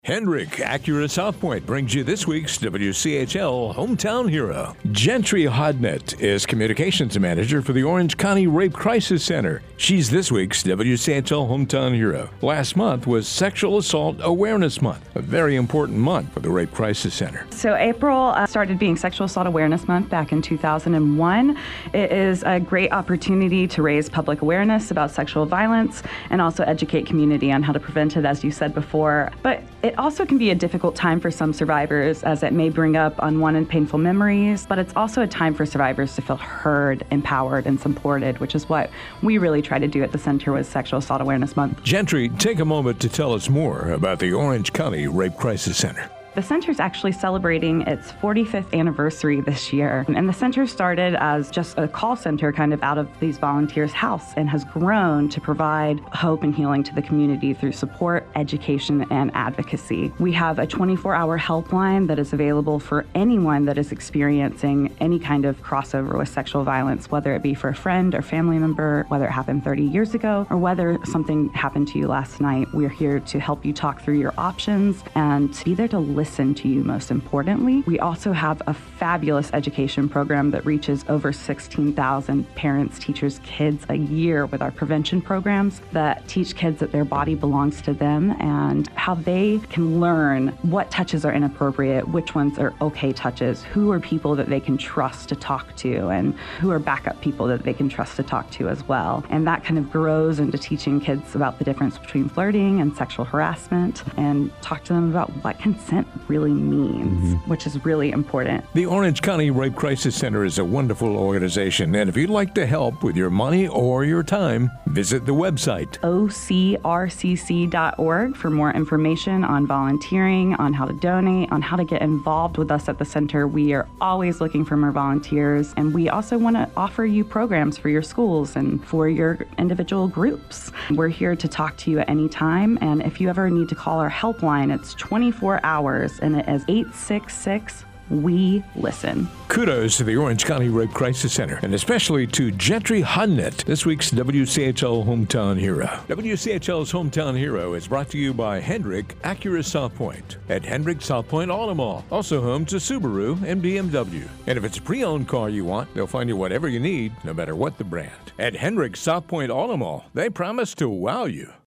Hendrick Acura South Point brings you this week's WCHL Hometown Hero. Gentry Hodnett is Communications Manager for the Orange County Rape Crisis Center. She's this week's WCHL Hometown Hero. Last month was Sexual Assault Awareness Month, a very important month for the Rape Crisis Center. So April started being Sexual Assault Awareness Month back in 2001. It is a great opportunity to raise public awareness about sexual violence and also educate community on how to prevent it, as you said before. But it also can be a difficult time for some survivors, as it may bring up unwanted painful memories, but it's also a time for survivors to feel heard, empowered, and supported, which is what we really try to do at the center with Sexual Assault Awareness Month. Gentry, take a moment to tell us more about the Orange County Rape Crisis Center. The center is actually celebrating its 45th anniversary this year. And the center started as just a call center kind of out of these volunteers' house and has grown to provide hope and healing to the community through support, education, and advocacy. We have a 24-hour helpline that is available for anyone that is experiencing any kind of crossover with sexual violence, whether it be for a friend or family member, whether it happened 30 years ago, or whether something happened to you last night. We're here to help you talk through your options and be there to listen to you, most importantly. We also have a fabulous education program that reaches over 16,000 parents, teachers, kids a year with our prevention programs that teach kids that their body belongs to them and how they can learn what touches are inappropriate, which ones are okay touches, who are people that they can trust to talk to, and who are backup people that they can trust to talk to as well. And that kind of grows into teaching kids about the difference between flirting and sexual harassment and talk to them about what consent really means, which is really important. The Orange County Rape Crisis Center is a wonderful organization, and if you'd like to help with your money or your time, visit the website ocrcc.org for more information on volunteering, on how to donate, on how to get involved with us at the center. We are always looking for more volunteers, and we also want to offer you programs for your schools and for your individual groups. We're here to talk to you at any time, and if you ever need to call our helpline, it's 24 hours, and it is 866 We Listen. Kudos to the Orange County Rape Crisis Center, and especially to Gentry Hodnett, this week's WCHL Hometown Hero. WCHL's Hometown Hero is brought to you by Hendrick Acura South Point at Hendrick South Point Auto Mall, also home to Subaru and BMW. And if it's a pre-owned car you want, they'll find you whatever you need, no matter what the brand. At Hendrick South Point Auto Mall, they promise to wow you.